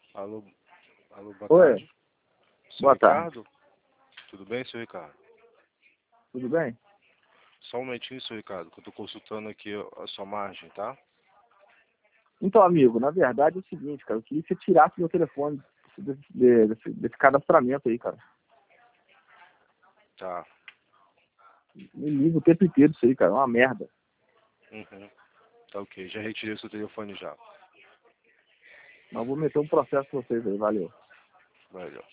Alô, alô, boa Oi, tarde. Seu boa tarde. Ricardo? Tudo bem, seu Ricardo? Tudo bem? Só um momentinho, seu Ricardo, que eu tô consultando aqui a sua margem, tá? Então, amigo, na verdade é o seguinte, cara, eu queria que você tirasse meu telefone desse cadastramento aí, cara. Tá. Me liga o tempo inteiro isso aí, cara, é uma merda. Uhum. Tá ok, já retirei seu telefone já. Mas eu vou meter um processo pra vocês aí, valeu. Valeu.